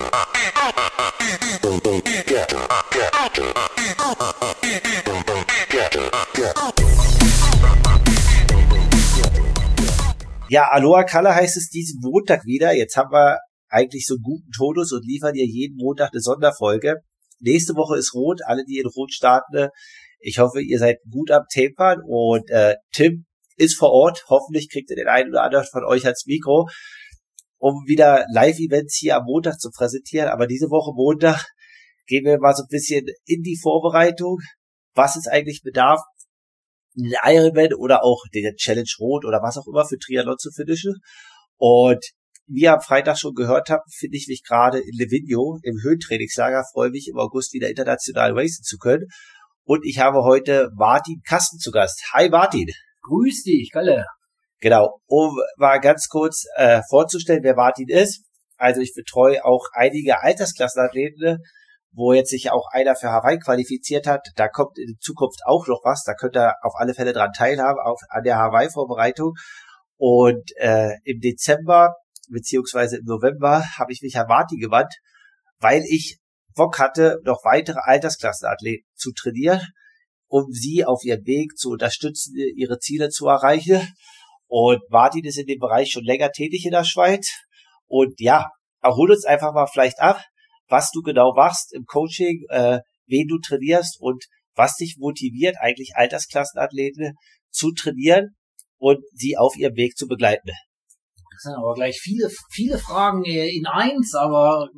Ja, Aloha Kalle heißt es diesen Montag wieder. Jetzt haben wir eigentlich so einen guten Tonus und liefern dir jeden Montag eine Sonderfolge. Nächste Woche ist Rot, alle, die in Rot starten. Ich hoffe, ihr seid gut am Tapern und Tim ist vor Ort. Hoffentlich kriegt ihr den einen oder anderen von euch ans Mikro, um wieder Live-Events hier am Montag zu präsentieren. Aber diese Woche Montag gehen wir mal so ein bisschen in die Vorbereitung, was es eigentlich bedarf, einen Ironman oder auch den Challenge Rot oder was auch immer für Triathlon zu finishen. Und wie ihr am Freitag schon gehört habt, finde ich mich gerade in Livigno im Höhentrainingslager, freue mich im August wieder international racen zu können. Und ich habe heute Martin Kasten zu Gast. Hi Martin. Grüß dich, Kalle. Genau, um mal ganz kurz vorzustellen, wer Martin ist. Also ich betreue auch einige Altersklassenathleten, wo jetzt sich auch einer für Hawaii qualifiziert hat. Da kommt in Zukunft auch noch was. Da könnt ihr auf alle Fälle dran teilhaben, an der Hawaii-Vorbereitung. Und im Dezember beziehungsweise im November habe ich mich an Martin gewandt, weil ich Bock hatte, noch weitere Altersklassenathleten zu trainieren, um sie auf ihrem Weg zu unterstützen, ihre Ziele zu erreichen. Und Martin ist in dem Bereich schon länger tätig in der Schweiz. Und ja, hol uns einfach mal vielleicht ab, was du genau machst im Coaching, wen du trainierst und was dich motiviert, eigentlich Altersklassenathleten zu trainieren und sie auf ihrem Weg zu begleiten. Das sind aber gleich viele Fragen in eins, aber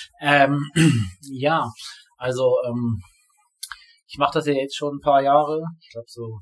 ja, also ich mache das ja jetzt schon ein paar Jahre, ich glaube so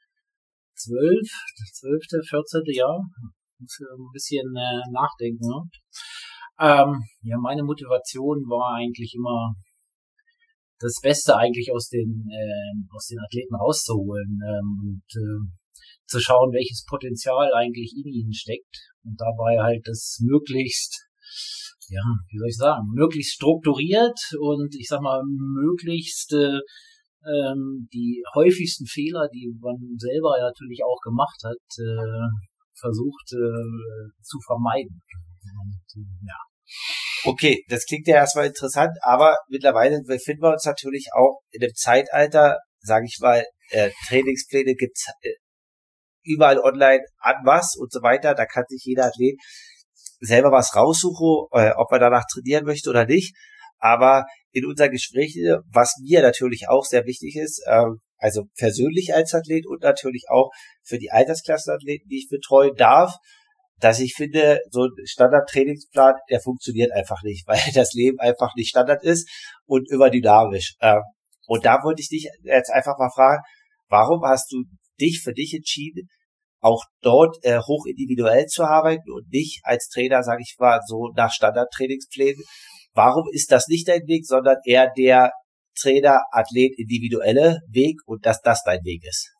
14. Jahr, muss ein bisschen nachdenken. Ne? Ja, meine Motivation war eigentlich immer das Beste eigentlich aus den Athleten rauszuholen und zu schauen, welches Potenzial eigentlich in ihnen steckt und dabei halt das möglichst, ja, wie soll ich sagen, möglichst strukturiert und ich sag mal möglichst die häufigsten Fehler, die man selber ja natürlich auch gemacht hat, versucht zu vermeiden. Und, ja. Okay, das klingt ja erstmal interessant, aber mittlerweile befinden wir uns natürlich auch in einem Zeitalter, sage ich mal, Trainingspläne gibt's überall online an was und so weiter. Da kann sich jeder Athlet selber was raussuchen, ob er danach trainieren möchte oder nicht. Aber in unseren Gesprächen, was mir natürlich auch sehr wichtig ist, also persönlich als Athlet und natürlich auch für die Altersklassenathleten, die ich betreuen darf, dass ich finde, so ein Standard-Trainingsplan, der funktioniert einfach nicht, weil das Leben einfach nicht Standard ist und überdynamisch. Und da wollte ich dich jetzt einfach mal fragen, warum hast du dich für dich entschieden, auch dort hoch individuell zu arbeiten und nicht als Trainer, sage ich mal, so nach Standard-Trainingsplänen? Warum ist das nicht dein Weg, sondern eher der Trainer-Athlet-individuelle Weg und dass das dein Weg ist?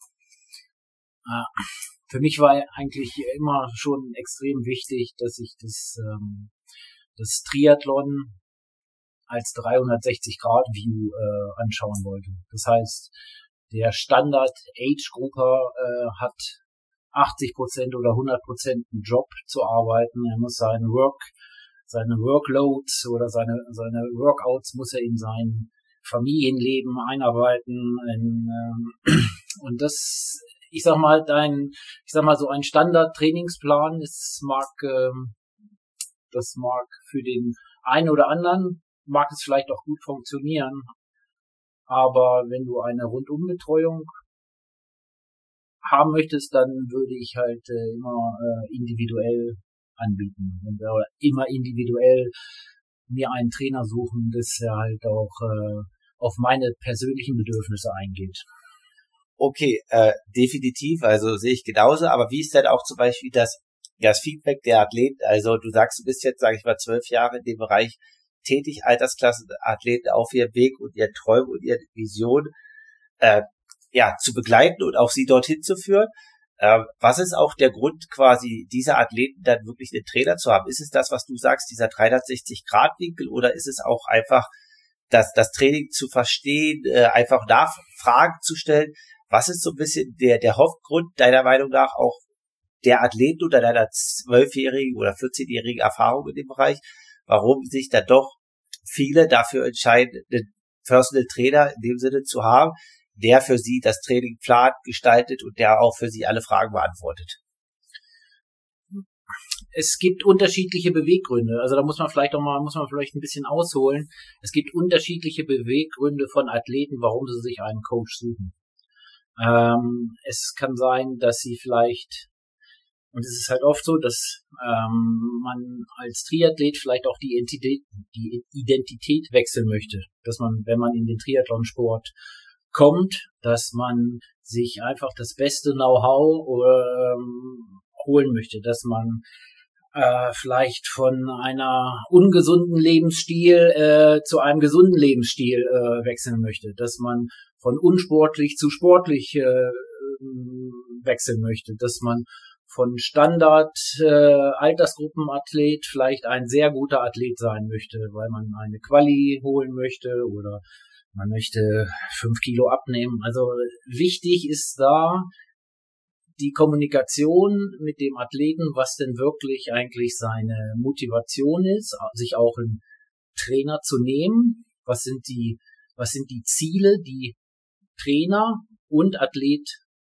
Für mich war eigentlich immer schon extrem wichtig, dass ich das Triathlon als 360-Grad-View anschauen wollte. Das heißt, der Standard-Age-Grupper hat 80% oder 100% einen Job zu arbeiten. Er muss seine Workloads oder seine Workouts muss er in sein Familienleben einarbeiten. Und das, ich sag mal, so ein Standard-Trainingsplan, das mag für den einen oder anderen, mag es vielleicht auch gut funktionieren. Aber wenn du eine Rundumbetreuung haben möchtest, dann würde ich halt immer individuell anbieten und immer individuell mir einen Trainer suchen, dass er halt auch auf meine persönlichen Bedürfnisse eingeht. Okay, definitiv, also sehe ich genauso, aber wie ist denn auch zum Beispiel das Feedback der Athleten? Also du sagst, du bist jetzt, sage ich mal, 12 Jahre in dem Bereich tätig, Altersklassenathleten auf ihrem Weg und ihren Träumen und ihren Visionen zu begleiten und auch sie dorthin zu führen. Was ist auch der Grund, quasi dieser Athleten dann wirklich einen Trainer zu haben? Ist es das, was du sagst, dieser 360-Grad-Winkel, oder ist es auch einfach das Training zu verstehen, einfach Nachfragen zu stellen? Was ist so ein bisschen der Hauptgrund deiner Meinung nach auch der Athleten oder deiner 12-jährigen oder 14-jährigen Erfahrung in dem Bereich, warum sich da doch viele dafür entscheiden, einen Personal Trainer in dem Sinne zu haben, der für sie das Training plant, gestaltet und der auch für sie alle Fragen beantwortet? Es gibt unterschiedliche Beweggründe. Also da muss man vielleicht ein bisschen ausholen. Es gibt unterschiedliche Beweggründe von Athleten, warum sie sich einen Coach suchen. Es kann sein, dass sie vielleicht, und es ist halt oft so, dass man als Triathlet vielleicht auch die Identität wechseln möchte. Dass man, wenn man in den Triathlonsport kommt, dass man sich einfach das beste Know-how holen möchte, dass man vielleicht von einer ungesunden Lebensstil zu einem gesunden Lebensstil wechseln möchte, dass man von unsportlich zu sportlich wechseln möchte, dass man von Standard Altersgruppenathlet vielleicht ein sehr guter Athlet sein möchte, weil man eine Quali holen möchte oder man möchte 5 Kilo abnehmen. Also wichtig ist da die Kommunikation mit dem Athleten, was denn wirklich eigentlich seine Motivation ist, sich auch einen Trainer zu nehmen. Was sind die Ziele, die Trainer und Athlet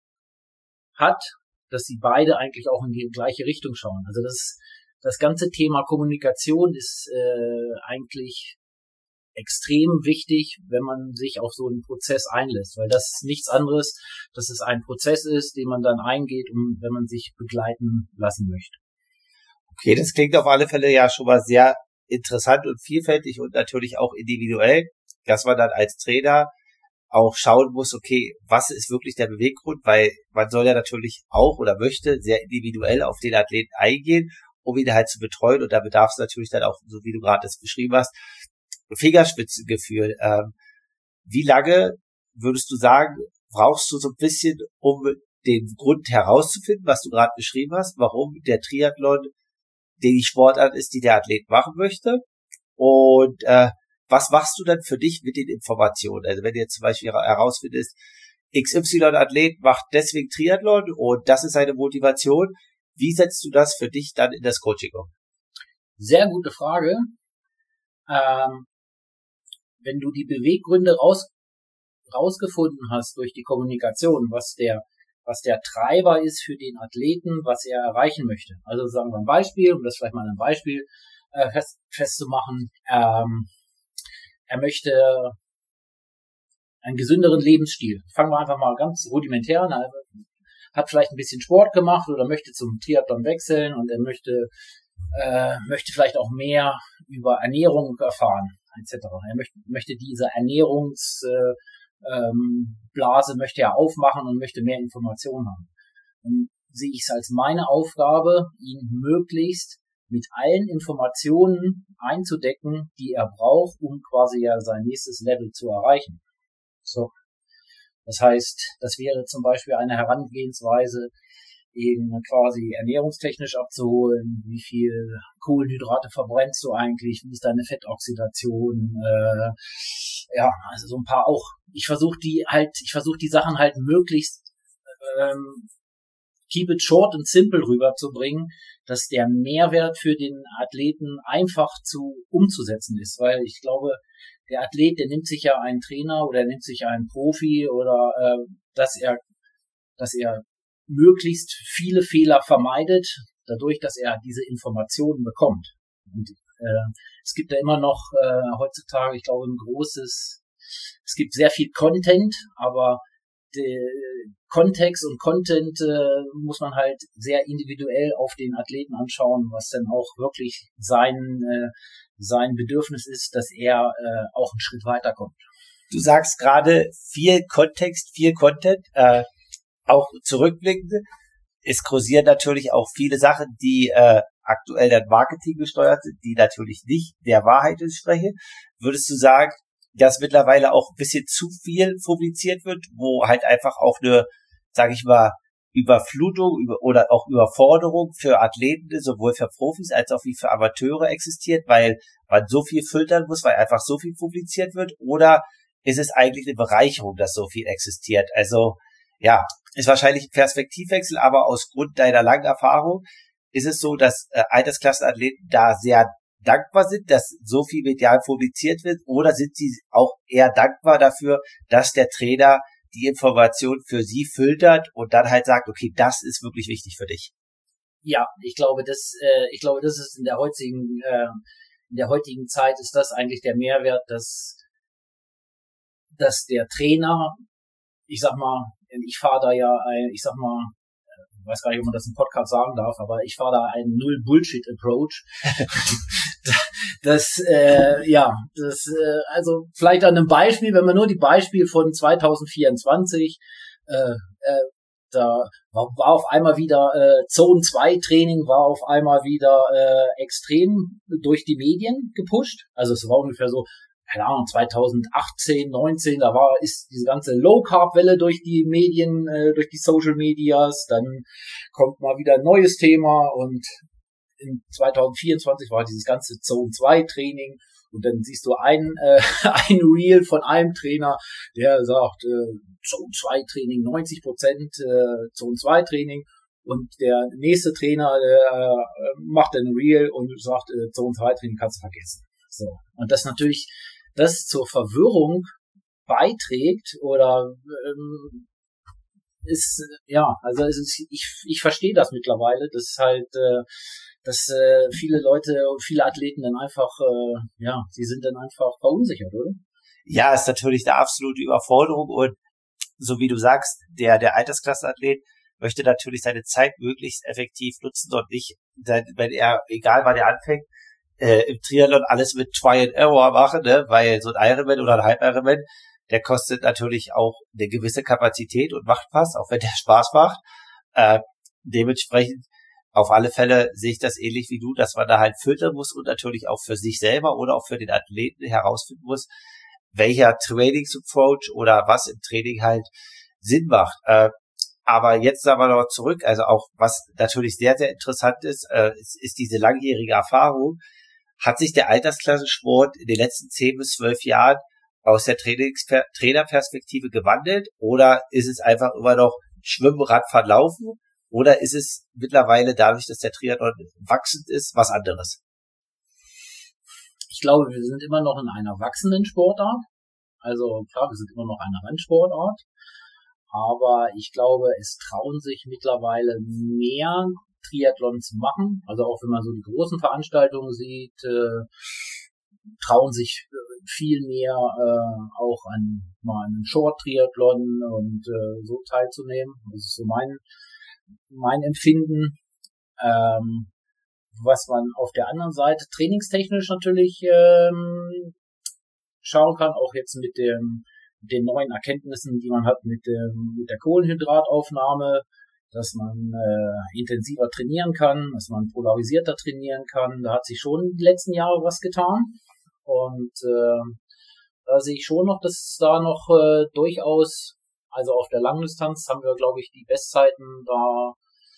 hat, dass sie beide eigentlich auch in die gleiche Richtung schauen. Also das ganze Thema Kommunikation ist eigentlich extrem wichtig, wenn man sich auf so einen Prozess einlässt, weil das ist nichts anderes, dass es ein Prozess ist, den man dann eingeht, wenn man sich begleiten lassen möchte. Okay, das klingt auf alle Fälle ja schon mal sehr interessant und vielfältig und natürlich auch individuell, dass man dann als Trainer auch schauen muss, okay, was ist wirklich der Beweggrund, weil man soll ja natürlich auch oder möchte sehr individuell auf den Athleten eingehen, um ihn halt zu betreuen, und da bedarf es natürlich dann auch, so wie du gerade das beschrieben hast, Fingerspitzengefühl. Wie lange würdest du sagen, brauchst du so ein bisschen, um den Grund herauszufinden, was du gerade beschrieben hast, warum der Triathlon die Sportart ist, die der Athlet machen möchte? Und was machst du dann für dich mit den Informationen? Also wenn du jetzt zum Beispiel herausfindest, XY-Athlet macht deswegen Triathlon und das ist seine Motivation, wie setzt du das für dich dann in das Coaching um? Sehr gute Frage. Wenn du die Beweggründe rausgefunden hast durch die Kommunikation, was der Treiber ist für den Athleten, was er erreichen möchte. Also sagen wir ein Beispiel, um das vielleicht mal ein Beispiel festzumachen. Er möchte einen gesünderen Lebensstil. Fangen wir einfach mal ganz rudimentär an. Er hat vielleicht ein bisschen Sport gemacht oder möchte zum Triathlon wechseln und er möchte vielleicht auch mehr über Ernährung erfahren, etc. Er möchte diese Ernährungsblase möchte er aufmachen und möchte mehr Informationen haben. Dann sehe ich es als meine Aufgabe, ihn möglichst mit allen Informationen einzudecken, die er braucht, um quasi ja sein nächstes Level zu erreichen. So. Das heißt, das wäre zum Beispiel eine Herangehensweise, ihn quasi ernährungstechnisch abzuholen, wie viel Kohlenhydrate verbrennst du eigentlich, wie ist deine Fettoxidation, also so ein paar auch, ich versuche die Sachen halt möglichst keep it short and simple rüberzubringen, dass der Mehrwert für den Athleten einfach umzusetzen ist, weil ich glaube, der Athlet, der nimmt sich ja einen Trainer oder nimmt sich einen Profi oder dass er möglichst viele Fehler vermeidet, dadurch, dass er diese Informationen bekommt. Und es gibt ja immer noch heutzutage, ich glaube, es gibt sehr viel Content, aber Kontext und Content muss man halt sehr individuell auf den Athleten anschauen, was dann auch wirklich sein Bedürfnis ist, dass er auch einen Schritt weiterkommt. Du sagst gerade viel Kontext, viel Content, auch zurückblickend. Es kursieren natürlich auch viele Sachen, die aktuell dann Marketing gesteuert sind, die natürlich nicht der Wahrheit entsprechen. Würdest du sagen, dass mittlerweile auch ein bisschen zu viel publiziert wird, wo halt einfach auch eine, sage ich mal, Überflutung oder auch Überforderung für Athleten, sowohl für Profis als auch wie für Amateure existiert, weil man so viel filtern muss, weil einfach so viel publiziert wird? Oder ist es eigentlich eine Bereicherung, dass so viel existiert? Also ja, ist wahrscheinlich ein Perspektivwechsel, aber aus Grund deiner langen Erfahrung ist es so, dass Altersklassenathleten da sehr dankbar sind, dass so viel medial publiziert wird, oder sind sie auch eher dankbar dafür, dass der Trainer die Information für sie filtert und dann halt sagt, okay, das ist wirklich wichtig für dich? Ja, ich glaube, das ist in der heutigen Zeit ist das eigentlich der Mehrwert, dass der Trainer, ich sag mal, ich fahre da ja ich weiß gar nicht, ob man das im Podcast sagen darf, aber ich fahre da einen Null-Bullshit-Approach. Also vielleicht an einem Beispiel, wenn man nur die Beispiel von 2024, da war auf einmal wieder Zone 2 Training, war auf einmal wieder extrem durch die Medien gepusht. Also es war ungefähr so, keine Ahnung, 2018, 19, ist diese ganze Low-Carb-Welle durch die Medien, durch die Social Medias, dann kommt mal wieder ein neues Thema, und in 2024 war dieses ganze Zone 2 Training, und dann siehst du ein Reel von einem Trainer, der sagt, Zone 2 Training 90%, Zone 2 Training, und der nächste Trainer macht dann ein Reel und sagt, Zone 2 Training kannst du vergessen. So. Und das natürlich, das zur Verwirrung beiträgt, oder ich verstehe das mittlerweile, dass halt viele Leute, viele Athleten dann einfach, sie sind dann einfach verunsichert, oder? Ja, ist natürlich eine absolute Überforderung, und so wie du sagst, der Altersklassenathlet möchte natürlich seine Zeit möglichst effektiv nutzen und nicht, wenn er, egal wann er anfängt, im Triathlon alles mit Try and Error machen, ne? Weil so ein Ironman oder ein Halb-Ironman, der kostet natürlich auch eine gewisse Kapazität und macht was, auch wenn der Spaß macht. Dementsprechend auf alle Fälle sehe ich das ähnlich wie du, dass man da halt filtern muss und natürlich auch für sich selber oder auch für den Athleten herausfinden muss, welcher Trainingsapproach oder was im Training halt Sinn macht. Aber jetzt sagen wir noch zurück, also auch was natürlich sehr, sehr interessant ist, ist diese langjährige Erfahrung. Hat sich der Altersklassensport in den letzten 10 bis 12 Jahren aus der Trainerperspektive gewandelt, oder ist es einfach immer noch Schwimmen, Radfahren, Laufen, oder ist es mittlerweile dadurch, dass der Triathlon wachsend ist, was anderes? Ich glaube, wir sind immer noch in einer wachsenden Sportart. Also klar, wir sind immer noch eine Randsportart, aber ich glaube, es trauen sich mittlerweile mehr Triathlon zu machen. Also auch wenn man so die großen Veranstaltungen sieht, trauen sich viel mehr auch an mal einem Short-Triathlon und so teilzunehmen. Das ist so mein Empfinden. Was man auf der anderen Seite trainingstechnisch natürlich schauen kann, auch jetzt mit den neuen Erkenntnissen, die man hat mit der Kohlenhydrataufnahme, dass man intensiver trainieren kann, dass man polarisierter trainieren kann. Da hat sich schon die letzten Jahre was getan. Und da sehe ich schon noch, dass da noch durchaus, also auf der Langdistanz haben wir, glaube ich, die Bestzeiten da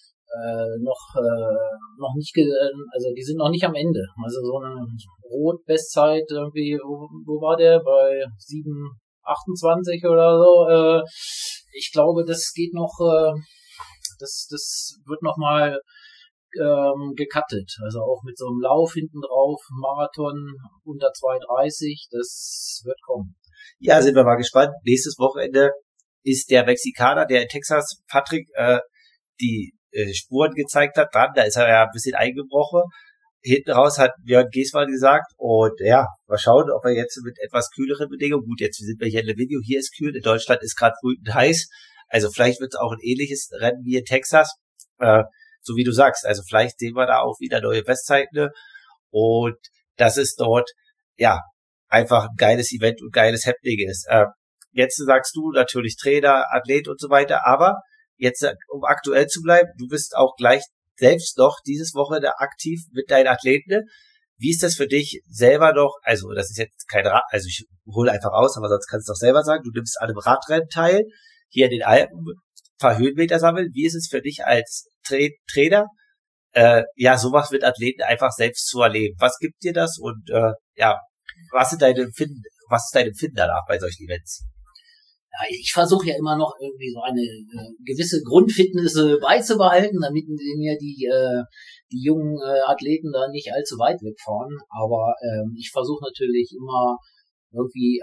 noch nicht, also die sind noch nicht am Ende. Also so eine Rot-Bestzeit irgendwie, wo war der? Bei 7,28 oder so. Ich glaube, das geht noch, das wird noch mal gecuttet. Also auch mit so einem Lauf hinten drauf, Marathon unter 2,30, das wird kommen. Ja, sind wir mal gespannt. Nächstes Wochenende ist der Mexikaner, der in Texas, Patrick, die Spuren gezeigt hat, dran. Da ist er ja ein bisschen eingebrochen. Hinten raus hat Björn Geßmann gesagt, und ja, mal schauen, ob er jetzt mit etwas kühleren Bedingungen, gut, jetzt sind wir hier in der Video, hier ist kühl, in Deutschland ist gerade brütend heiß, also vielleicht wird es auch ein ähnliches Rennen wie in Texas, so wie du sagst, also vielleicht sehen wir da auch wieder neue Bestzeiten, und dass es dort, ja, einfach ein geiles Event und geiles Happening ist. Jetzt sagst du natürlich Trainer, Athlet und so weiter, aber jetzt, um aktuell zu bleiben, du bist auch gleich selbst noch dieses Wochenende aktiv mit deinen Athleten. Wie ist das für dich selber noch? Also das ist jetzt kein Rad, also ich hole einfach aus, aber sonst kannst du doch selber sagen, du nimmst an einem Radrennen teil, hier in den Alpen, ein paar Höhenmeter sammeln. Wie ist es für dich als Trainer, sowas mit Athleten einfach selbst zu erleben? Was gibt dir das, und was ist dein Empfinden danach bei solchen Events? Ja, ich versuche ja immer noch irgendwie so eine gewisse Grundfitness beizubehalten, damit mir die jungen Athleten da nicht allzu weit wegfahren. Aber ich versuche natürlich immer irgendwie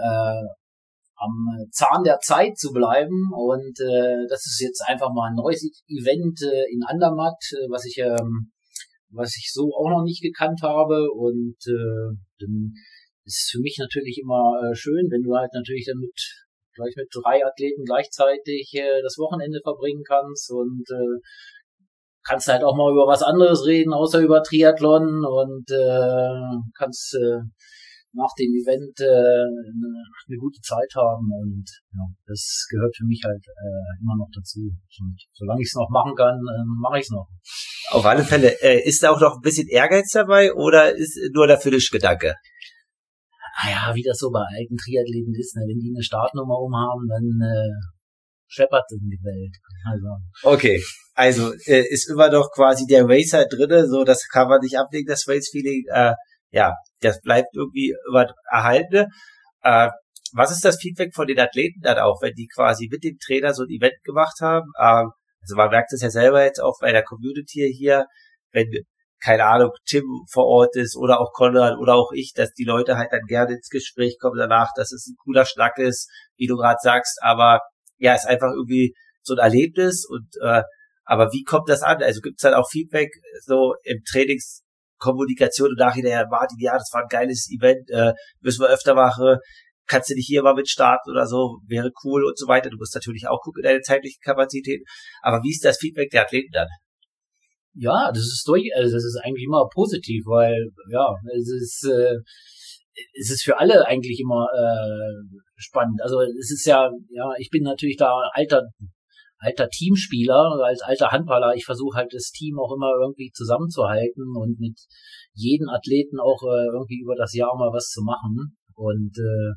am Zahn der Zeit zu bleiben, und das ist jetzt einfach mal ein neues Event in Andermatt, was ich so auch noch nicht gekannt habe, und dann ist für mich natürlich immer schön, wenn du halt natürlich dann gleich mit 3 Athleten gleichzeitig das Wochenende verbringen kannst, und kannst halt auch mal über was anderes reden, außer über Triathlon, und kannst nach dem Event eine gute Zeit haben, und ja, das gehört für mich halt immer noch dazu. Und solange ich es noch machen kann, mache ich es noch. Auf alle Fälle. Ist da auch noch ein bisschen Ehrgeiz dabei oder ist nur der Finish-Gedanke? Naja, wie das so bei alten Triathleten ist, ne? Wenn die eine Startnummer umhaben, dann scheppert es in die Welt. Also. Okay, also ist immer noch quasi der Racer drinne, so das kann man nicht ablegen, das Race-Feeling. Ja, das bleibt irgendwie immer erhalten. Was ist das Feedback von den Athleten dann auch, wenn die quasi mit dem Trainer so ein Event gemacht haben? Also man merkt es ja selber jetzt auch bei der Community hier, wenn, keine Ahnung, Tim vor Ort ist oder auch Konrad oder auch ich, dass die Leute halt dann gerne ins Gespräch kommen danach, dass es ein cooler Schnack ist, wie du gerade sagst, aber ja, ist einfach irgendwie so ein Erlebnis, und aber wie kommt das an? Also gibt's dann auch Feedback so im Trainingskommunikation und nachher, Martin, ja, das war ein geiles Event, müssen wir öfter machen, kannst du nicht hier mal mitstarten oder so, wäre cool und so weiter. Du musst natürlich auch gucken in deine zeitlichen Kapazitäten, aber wie ist das Feedback der Athleten dann? Ja, das ist eigentlich immer positiv, weil ja, es ist für alle eigentlich immer spannend. Also es ist ja, ich bin natürlich da alter Teamspieler, als alter Handballer. Ich versuche halt das Team auch immer irgendwie zusammenzuhalten und mit jedem Athleten auch irgendwie über das Jahr mal was zu machen. Und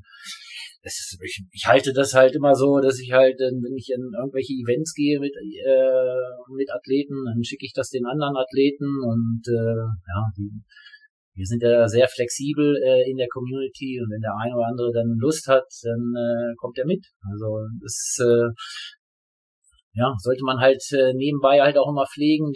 ich halte das halt immer so, dass ich halt, wenn ich in irgendwelche Events gehe mit Athleten, dann schicke ich das den anderen Athleten, und wir sind ja sehr flexibel in der Community, und wenn der eine oder andere dann Lust hat, dann kommt er mit. Also das sollte man halt nebenbei halt auch immer pflegen,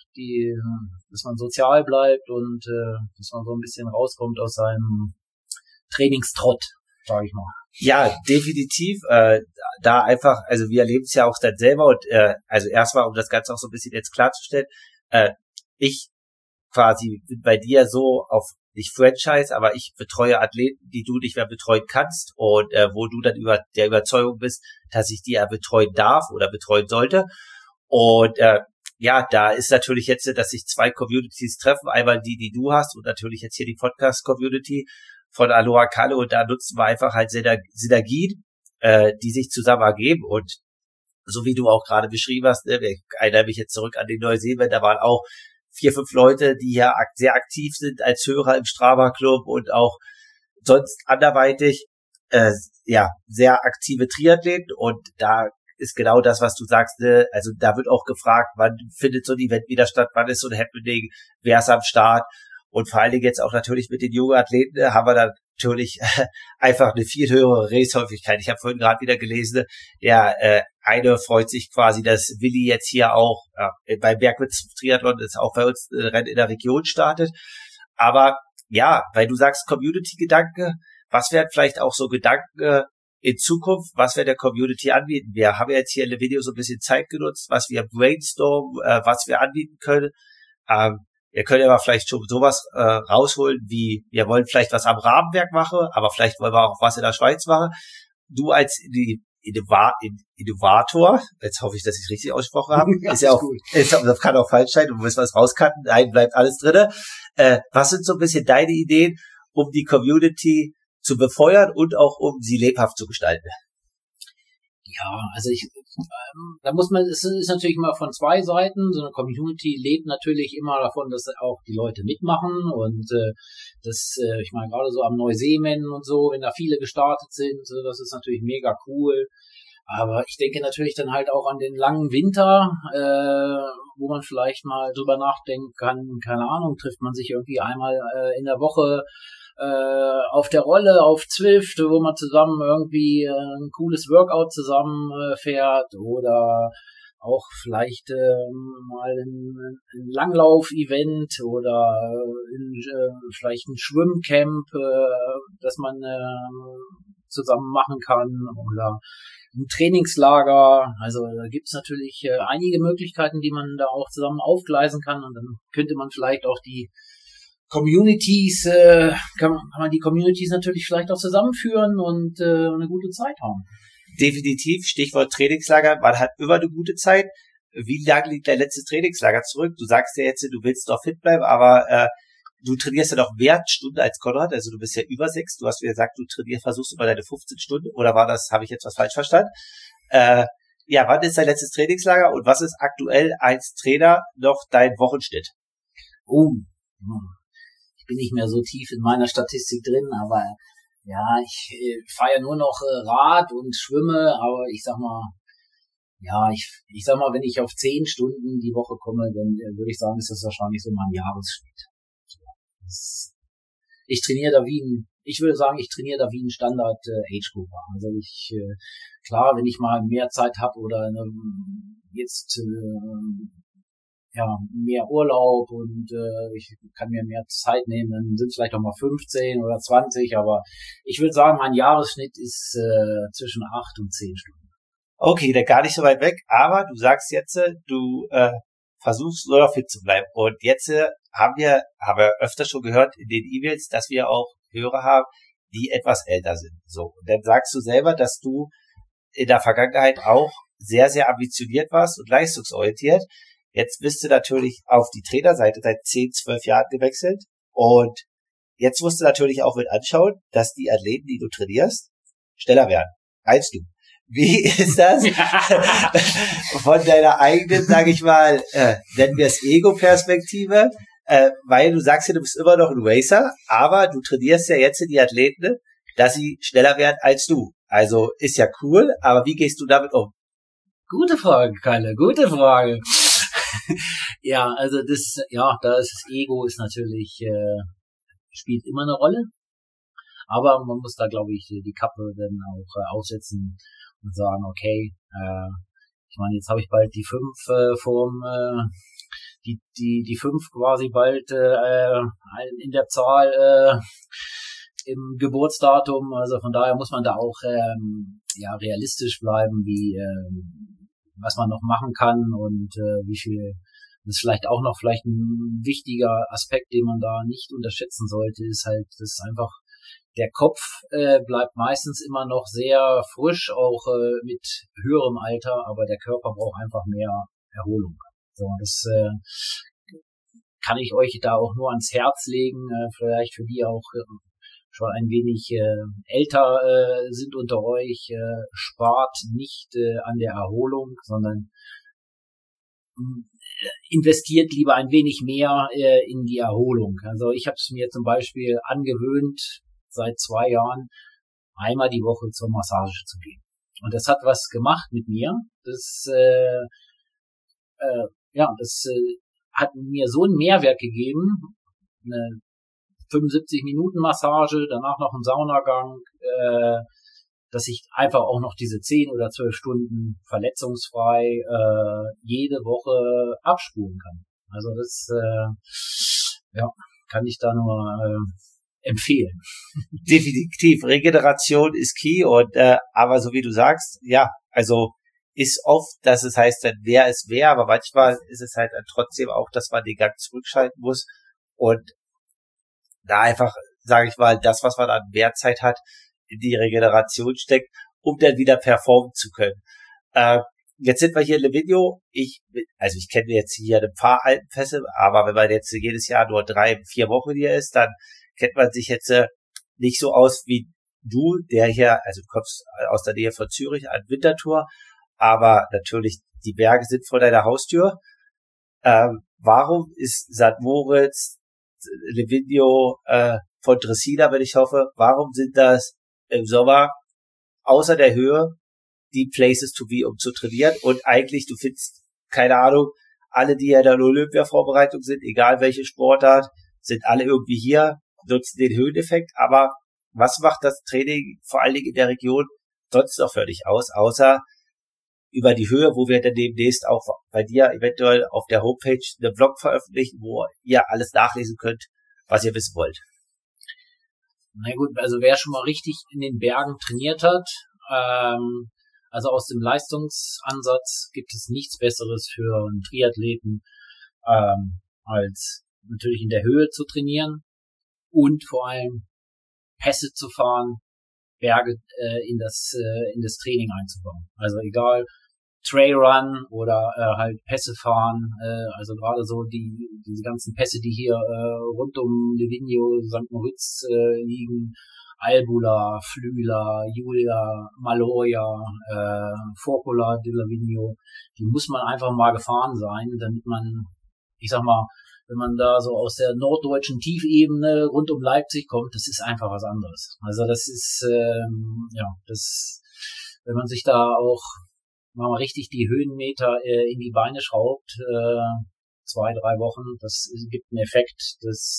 dass man sozial bleibt und dass man so ein bisschen rauskommt aus seinem Trainingstrott, sage ich mal. Ja, definitiv. Da einfach, also wir erleben es ja auch dann selber, und also erstmal, um das Ganze auch so ein bisschen jetzt klarzustellen, ich quasi bin bei dir so auf, nicht Franchise, aber ich betreue Athleten, die du nicht mehr betreuen kannst, und wo du dann der Überzeugung bist, dass ich die ja betreuen darf oder betreuen sollte. Und ja, da ist natürlich jetzt, dass sich 2 Communities treffen, einmal die du hast, und natürlich jetzt hier die Podcast-Community von Aloha Kalle, und da nutzen wir einfach halt Synergien, die sich zusammen ergeben, und so wie du auch gerade beschrieben hast, ne, ich erinnere mich jetzt zurück an den Neuseeland, da waren auch 4, 5 Leute, die ja sehr aktiv sind als Hörer im Strava Club und auch sonst anderweitig, sehr aktive Triathleten, und da ist genau das, was du sagst, ne? Also da wird auch gefragt, wann findet so ein Event wieder statt, wann ist so ein Happening, wer ist am Start. Und vor allen Dingen jetzt auch natürlich mit den jungen Athleten haben wir dann natürlich einfach eine viel höhere Racehäufigkeit. Ich habe vorhin gerade wieder gelesen, der eine freut sich quasi, dass Willi jetzt hier auch beim Bergwitz Triathlon ist auch bei uns Rennen in der Region startet. Aber ja, weil du sagst Community-Gedanke, was wären vielleicht auch so Gedanken in Zukunft, was wir der Community anbieten? Wir haben jetzt hier in dem Video so ein bisschen Zeit genutzt, was wir brainstormen, was wir anbieten können. Wir können ja mal vielleicht schon sowas rausholen, wie wir wollen vielleicht was am Rahmenwerk machen, aber vielleicht wollen wir auch was in der Schweiz machen. Du als Innovator, jetzt hoffe ich, dass ich es richtig ausgesprochen habe, ist ja auch, das kann auch falsch sein, du musst was rauscutten, nein, bleibt alles drinne. Was sind so ein bisschen deine Ideen, um die Community zu befeuern und auch um sie lebhaft zu gestalten? Ja, also es ist natürlich immer von 2 Seiten. So eine Community lebt natürlich immer davon, dass auch die Leute mitmachen, und ich meine, gerade so am Neuseemen und so, wenn da viele gestartet sind, das ist natürlich mega cool. Aber ich denke natürlich dann halt auch an den langen Winter, wo man vielleicht mal drüber nachdenken kann, keine Ahnung, trifft man sich irgendwie einmal in der Woche auf der Rolle, auf Zwift, wo man zusammen irgendwie ein cooles Workout zusammen fährt oder auch vielleicht mal ein Langlauf-Event oder vielleicht ein Schwimmcamp, das man zusammen machen kann oder ein Trainingslager. Also da gibt's natürlich einige Möglichkeiten, die man da auch zusammen aufgleisen kann und dann könnte man vielleicht auch die Communities, kann man die Communities natürlich vielleicht auch zusammenführen und eine gute Zeit haben. Definitiv, Stichwort Trainingslager, man hat immer eine gute Zeit. Wie lange liegt dein letztes Trainingslager zurück? Du sagst ja jetzt, du willst noch fit bleiben, aber du trainierst ja noch mehr Stunden als Konrad, also du bist ja über 6. Du hast mir gesagt, du versuchst immer deine 15 Stunden, oder habe ich jetzt was falsch verstanden? Ja, wann ist dein letztes Trainingslager und was ist aktuell als Trainer noch dein Wochenschnitt? Ich bin nicht mehr so tief in meiner Statistik drin, aber ja, ich fahre ja nur noch Rad und schwimme, aber ich sag mal, wenn ich auf 10 Stunden die Woche komme, dann würde ich sagen, ist das wahrscheinlich so mein Jahresschnitt. Ich trainiere da wie ein Standard Age Grouper. Also klar, wenn ich mal mehr Zeit habe oder mehr Urlaub und ich kann mir mehr Zeit nehmen, dann sind es vielleicht auch mal 15 oder 20, aber ich würde sagen, mein Jahresschnitt ist zwischen 8 und 10 Stunden. Okay, dann gar nicht so weit weg, aber du sagst jetzt, du versuchst nur noch fit zu bleiben. Und jetzt haben wir öfter schon gehört in den E-Mails, dass wir auch Hörer haben, die etwas älter sind. So, und dann sagst du selber, dass du in der Vergangenheit auch sehr, sehr ambitioniert warst und leistungsorientiert. Jetzt bist du natürlich auf die Trainerseite seit 10, 12 Jahren gewechselt und jetzt musst du natürlich auch mit anschauen, dass die Athleten, die du trainierst, schneller werden als du. Wie ist das von deiner eigenen, sage ich mal, nennen wir es Ego-Perspektive, weil du sagst ja, du bist immer noch ein Racer, aber du trainierst ja jetzt die Athleten, dass sie schneller werden als du. Also ist ja cool, aber wie gehst du damit um? Gute Frage, Kalle, gute Frage. Ja, also das Ego ist natürlich, spielt immer eine Rolle. Aber man muss da, glaube ich, die Kappe dann auch aufsetzen und sagen, okay, ich meine, jetzt habe ich bald die 5 die 5 quasi bald in der Zahl im Geburtsdatum. Also von daher muss man da auch realistisch bleiben, wie was man noch machen kann und wie viel. Das ist vielleicht auch noch ein wichtiger Aspekt, den man da nicht unterschätzen sollte, ist halt, das ist einfach, der Kopf bleibt meistens immer noch sehr frisch, auch mit höherem Alter, aber der Körper braucht einfach mehr Erholung. So, das kann ich euch da auch nur ans Herz legen, vielleicht für die auch schon ein wenig älter sind unter euch, spart nicht an der Erholung, sondern investiert lieber ein wenig mehr in die Erholung. Also ich habe es mir zum Beispiel angewöhnt, seit 2 Jahren einmal die Woche zur Massage zu gehen. Und das hat was gemacht mit mir. Das hat mir so einen Mehrwert gegeben. Eine 75-Minuten-Massage, danach noch ein Saunagang, dass ich einfach auch noch diese 10 oder 12 Stunden verletzungsfrei jede Woche abspulen kann. Also das kann ich da nur empfehlen. Definitiv, Regeneration ist key und aber so wie du sagst, ja, also ist oft, dass es heißt, dann wer ist wer, aber manchmal ist es halt dann trotzdem auch, dass man den Gang zurückschalten muss und da einfach, sage ich mal, das, was man an Mehrzeit hat, in die Regeneration steckt, um dann wieder performen zu können. Jetzt sind wir hier in Livigno. Ich kenne jetzt hier ein paar Alpenpässe, aber wenn man jetzt jedes Jahr nur 3, 4 Wochen hier ist, dann kennt man sich jetzt nicht so aus wie du, der hier, also du kommst aus der Nähe von Zürich an Winterthur, aber natürlich die Berge sind vor deiner Haustür. Warum ist St. Moritz, Livigno, Pontresina, wenn ich hoffe, warum sind das im Sommer außer der Höhe die Places to be, um zu trainieren? Und eigentlich, du findest, keine Ahnung, alle, die ja in der Olympia-Vorbereitung sind, egal welche Sportart, sind alle irgendwie hier. nutzen den Höheneffekt, aber was macht das Training vor allen Dingen in der Region sonst noch für dich aus, außer über die Höhe, wo wir dann demnächst auch bei dir eventuell auf der Homepage einen Blog veröffentlichen, wo ihr alles nachlesen könnt, was ihr wissen wollt. Na gut, also wer schon mal richtig in den Bergen trainiert hat, also aus dem Leistungsansatz gibt es nichts Besseres für einen Triathleten, als natürlich in der Höhe zu trainieren und vor allem Pässe zu fahren, Berge in das Training einzubauen. Also egal, Trailrun oder halt Pässe fahren, also gerade so diese ganzen Pässe, die hier rund um Livigno, St. Moritz liegen, Albula, Flüla, Giulia, Maloja, Forcola di Livigno, die muss man einfach mal gefahren sein, damit man, ich sag mal, wenn man da so aus der norddeutschen Tiefebene rund um Leipzig kommt, das ist einfach was anderes. Also das ist, wenn man sich da auch mal richtig die Höhenmeter in die Beine schraubt, 2-3 Wochen, das gibt einen Effekt,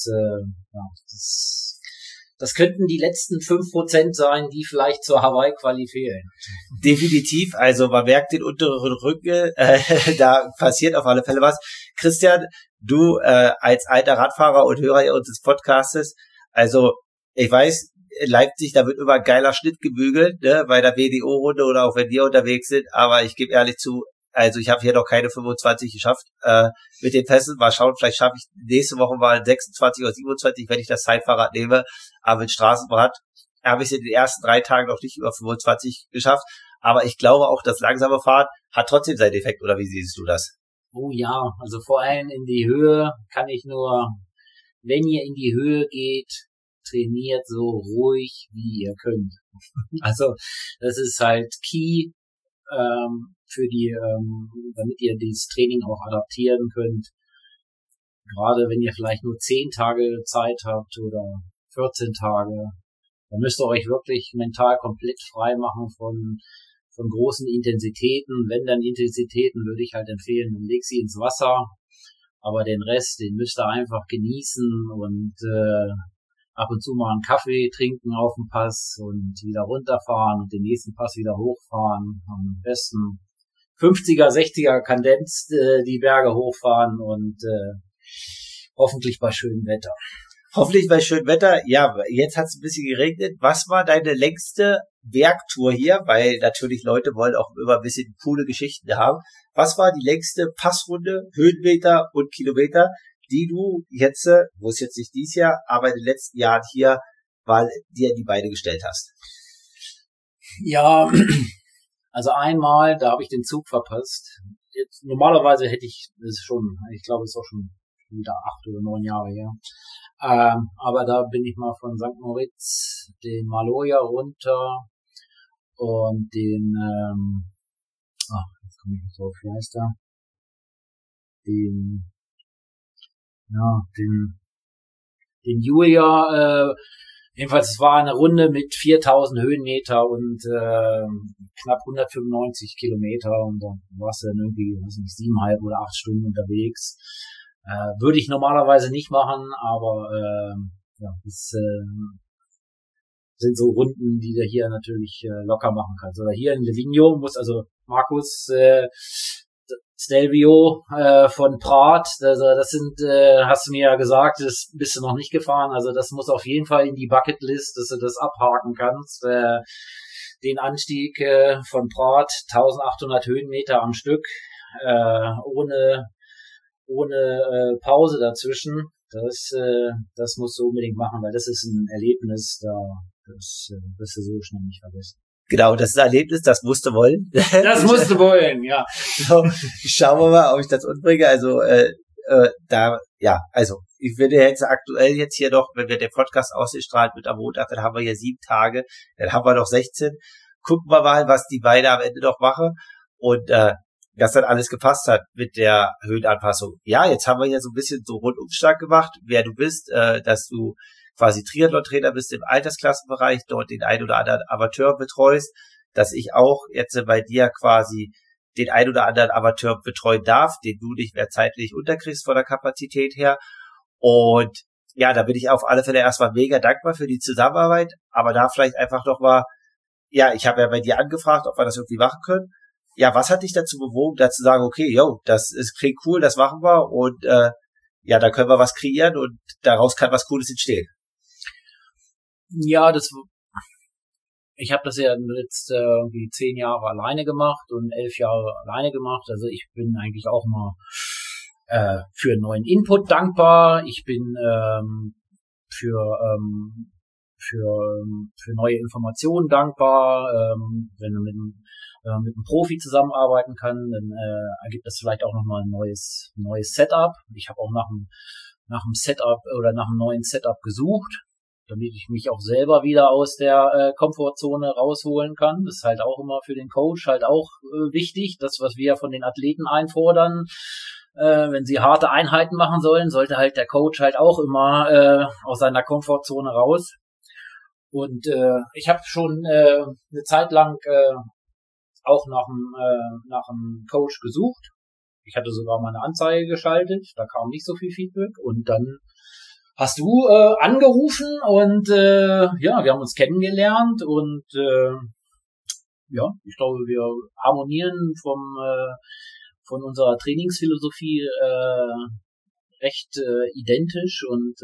das könnten die letzten 5% sein, die vielleicht zur Hawaii-Quali fehlen. Definitiv, also man merkt den unteren Rücken, da passiert auf alle Fälle was. Christian, du als alter Radfahrer und Hörer unseres Podcastes, also ich weiß, in Leipzig, da wird immer ein geiler Schnitt gebügelt, ne, bei der WDO-Runde oder auch wenn wir unterwegs sind, aber ich gebe ehrlich zu, also ich habe hier noch keine 25 geschafft mit den Pässen. Mal schauen, vielleicht schaffe ich nächste Woche mal 26 oder 27, wenn ich das Zeitfahrrad nehme. Aber mit Straßenrad habe ich es in den ersten 3 Tagen noch nicht über 25 geschafft. Aber ich glaube auch, das langsame Fahren hat trotzdem seinen Effekt. Oder wie siehst du das? Oh ja, also vor allem in die Höhe kann ich nur, wenn ihr in die Höhe geht, trainiert so ruhig, wie ihr könnt. Also das ist halt key für die, damit ihr dieses Training auch adaptieren könnt. Gerade wenn ihr vielleicht nur 10 Tage Zeit habt oder 14 Tage, dann müsst ihr euch wirklich mental komplett frei machen von großen Intensitäten. Wenn dann Intensitäten, würde ich halt empfehlen, dann leg sie ins Wasser. Aber den Rest, den müsst ihr einfach genießen und ab und zu mal einen Kaffee trinken auf dem Pass und wieder runterfahren und den nächsten Pass wieder hochfahren. Am besten 50er, 60er Kadenz die Berge hochfahren und hoffentlich bei schönem Wetter. Hoffentlich bei schönem Wetter. Ja, jetzt hat es ein bisschen geregnet. Was war deine längste Bergtour hier? Weil natürlich Leute wollen auch immer ein bisschen coole Geschichten haben. Was war die längste Passrunde, Höhenmeter und Kilometer, die du jetzt, wo es jetzt nicht dieses Jahr, aber in den letzten Jahren hier mal dir in die Beine gestellt hast? Ja, also einmal, da habe ich den Zug verpasst. Jetzt, normalerweise hätte ich es schon, ich glaube, es ist auch schon wieder 8 oder 9 Jahre her. Aber da bin ich mal von St. Moritz den Maloja runter und den, jetzt komme ich nicht drauf, wie heißt der? Den Giulia, jedenfalls, es war eine Runde mit 4000 Höhenmeter und knapp 195 Kilometer und da warst du dann irgendwie, weiß nicht, 7,5 oder 8 Stunden unterwegs. Würde ich normalerweise nicht machen, aber das sind so Runden, die du hier natürlich locker machen kannst. Oder hier in Livigno muss also Markus Stelvio von Prat, also das sind, hast du mir ja gesagt, das bist du noch nicht gefahren, also das muss auf jeden Fall in die Bucketlist, dass du das abhaken kannst. Den Anstieg von Prat, 1800 Höhenmeter am Stück, ohne Pause dazwischen, das musst du unbedingt machen, weil das ist ein Erlebnis, das wirst du so schnell nicht vergessen. Genau, das ist ein Erlebnis, das musst du wollen. Das musst du wollen, ja. So, schauen wir mal, ob ich das umbringe. Also, ich würde jetzt aktuell jetzt hier noch, wenn wir den Podcast ausgestrahlt mit am Montag, dann haben wir hier 7 Tage, dann haben wir noch 16. Gucken wir mal, was die beiden am Ende noch machen. Und dass dann alles gepasst hat mit der Höhenanpassung. Ja, jetzt haben wir hier so ein bisschen so Rundumschlag gemacht, wer du bist, dass du quasi Triathlon-Trainer bist im Altersklassenbereich, dort den ein oder anderen Amateur betreust, dass ich auch jetzt bei dir quasi den ein oder anderen Amateur betreuen darf, den du nicht mehr zeitlich unterkriegst von der Kapazität her. Und ja, da bin ich auf alle Fälle erstmal mega dankbar für die Zusammenarbeit, aber da vielleicht einfach noch mal, ja, ich habe ja bei dir angefragt, ob wir das irgendwie machen können. Ja, was hat dich dazu bewogen, da zu sagen, okay, klingt cool, das machen wir und ja, da können wir was kreieren und daraus kann was Cooles entstehen. Ja, ich habe das ja jetzt irgendwie 10 Jahre alleine gemacht und 11 Jahre alleine gemacht. Also ich bin eigentlich auch mal für neuen Input dankbar. Ich bin für neue Informationen dankbar. Wenn du mit einem Profi zusammenarbeiten kann, dann ergibt das vielleicht auch nochmal ein neues Setup. Ich habe auch nach einem Setup oder nach einem neuen Setup gesucht, damit ich mich auch selber wieder aus der Komfortzone rausholen kann. Das ist halt auch immer für den Coach halt auch wichtig. Das, was wir von den Athleten einfordern, wenn sie harte Einheiten machen sollen, sollte halt der Coach halt auch immer aus seiner Komfortzone raus. Und ich habe schon eine Zeit lang auch nach einem Coach gesucht. Ich hatte sogar mal eine Anzeige geschaltet, da kam nicht so viel Feedback und dann hast du angerufen und ja, wir haben uns kennengelernt und ja, ich glaube, wir harmonieren von unserer Trainingsphilosophie recht identisch und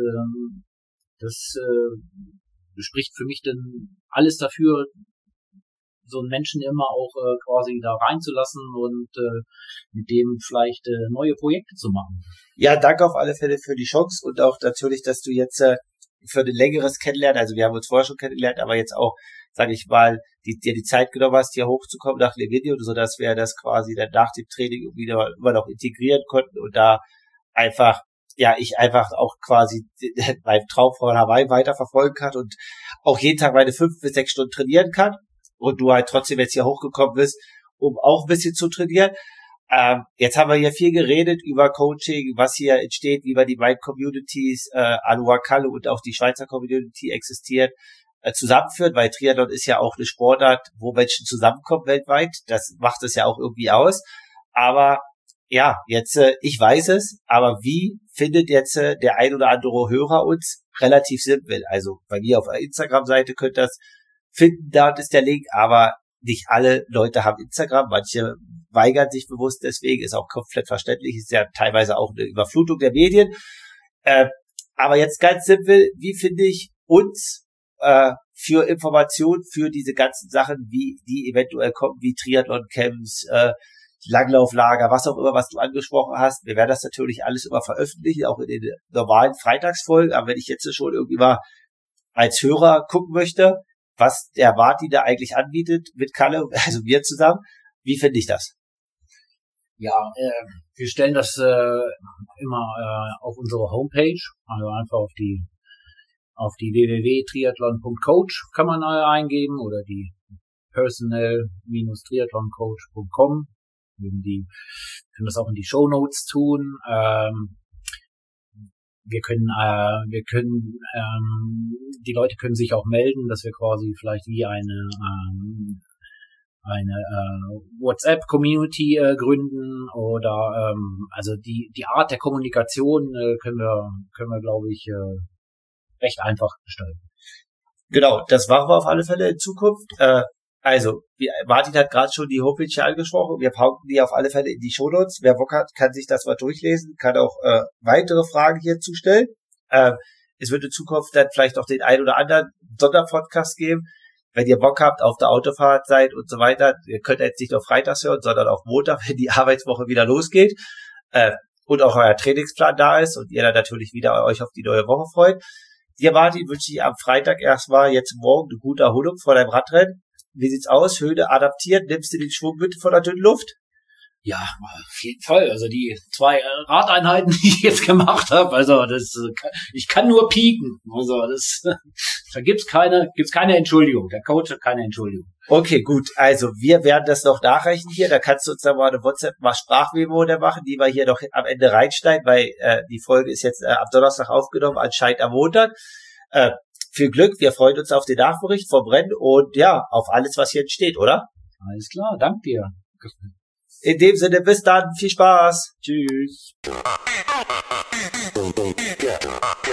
das spricht für mich dann alles dafür, so einen Menschen immer auch quasi da reinzulassen und mit dem vielleicht neue Projekte zu machen. Ja, danke auf alle Fälle für die Chance und auch natürlich, dass du jetzt für ein längeres Kennenlernen, also wir haben uns vorher schon kennengelernt, aber jetzt auch, sage ich mal, dir die Zeit genommen hast, hier hochzukommen nach dem Video, so dass wir das quasi dann nach dem Training wieder immer noch integrieren konnten und da einfach, ja, ich einfach auch quasi meinen Traum von Hawaii weiterverfolgen kann und auch jeden Tag meine 5 bis 6 Stunden trainieren kann und du halt trotzdem jetzt hier hochgekommen bist, um auch ein bisschen zu trainieren. Jetzt haben wir hier viel geredet über Coaching, was hier entsteht, wie wir die beiden Communities, Aloha Kalu und auch die Schweizer Community existiert, zusammenführen, weil Triathlon ist ja auch eine Sportart, wo Menschen zusammenkommen weltweit. Das macht es ja auch irgendwie aus. Aber ja, jetzt, ich weiß es, aber wie findet jetzt der ein oder andere Hörer uns? Relativ simpel. Also bei mir auf der Instagram-Seite könnt ihr das finden, da ist der Link, aber nicht alle Leute haben Instagram, manche weigern sich bewusst, deswegen ist auch komplett verständlich, ist ja teilweise auch eine Überflutung der Medien. Aber jetzt ganz simpel, wie finde ich uns für Informationen für diese ganzen Sachen, wie die eventuell kommen, wie Triathlon-Camps, Langlauflager, was auch immer, was du angesprochen hast. Wir werden das natürlich alles immer veröffentlichen, auch in den normalen Freitagsfolgen, aber wenn ich jetzt schon irgendwie mal als Hörer gucken möchte, was der Martin da eigentlich anbietet mit Kalle, also wir zusammen, wie finde ich das? Ja, wir stellen das immer auf unsere Homepage, also einfach auf die www.triathlon.coach kann man eingeben oder die personal-triathloncoach.com. Wir können das auch in die Shownotes tun. Die Leute können sich auch melden, dass wir quasi vielleicht wie eine WhatsApp-Community gründen oder also die Art der Kommunikation können wir glaube ich recht einfach gestalten. Genau, das machen wir auf alle Fälle in Zukunft. Also, Martin hat gerade schon die Homepage hier angesprochen. Wir packen die auf alle Fälle in die Shownotes. Wer Bock hat, kann sich das mal durchlesen, kann auch weitere Fragen hierzu stellen. Es wird in Zukunft dann vielleicht auch den ein oder anderen Sonderpodcast geben. Wenn ihr Bock habt, auf der Autofahrt seid und so weiter, ihr könnt jetzt nicht nur freitags hören, sondern auch Montag, wenn die Arbeitswoche wieder losgeht und auch euer Trainingsplan da ist und ihr dann natürlich wieder euch auf die neue Woche freut. Dir, Martin, wünsche ich am Freitag erstmal jetzt morgen eine gute Erholung vor deinem Radrennen. Wie sieht's aus? Höhle adaptiert? Nimmst du den Schwung mit von der dünnen Luft? Ja, auf jeden Fall. Also die 2 Radeinheiten, die ich jetzt gemacht habe, also ich kann nur pieken. Also da gibt's keine Entschuldigung. Der Coach hat keine Entschuldigung. Okay, gut. Also wir werden das noch nachrechnen hier. Da kannst du uns dann mal eine WhatsApp-Sprachmemo machen, die wir hier noch am Ende reinschneiden, weil die Folge ist jetzt am Donnerstag aufgenommen, anscheinend am Montag. Viel Glück. Wir freuen uns auf den Nachbericht vom Rennen und ja, auf alles, was hier entsteht, oder? Alles klar. Danke dir. In dem Sinne, bis dann. Viel Spaß. Tschüss.